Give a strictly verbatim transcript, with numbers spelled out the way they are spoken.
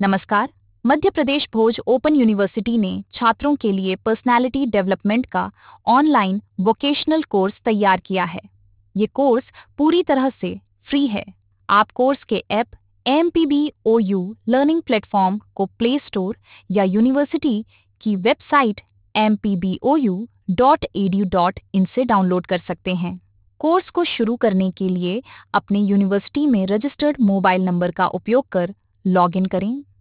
नमस्कार। मध्य प्रदेश भोज open university ने छात्रों के लिए पर्सनालिटी डेवलपमेंट का ऑनलाइन वोकेशनल कोर्स तैयार किया है। ये कोर्स पूरी तरह से फ्री है। आप कोर्स के app M P B O U learning platform को प्ले स्टोर या यूनिवर्सिटी की website M P B O U dot E D U dot in से डाउनलोड कर सकते हैं। कोर्स को शुरू करने के लिए अपने यूनिवर्सिटी में रजिस्टर्ड मोबाइल नंबर का उपयोग कर लॉगिन करें।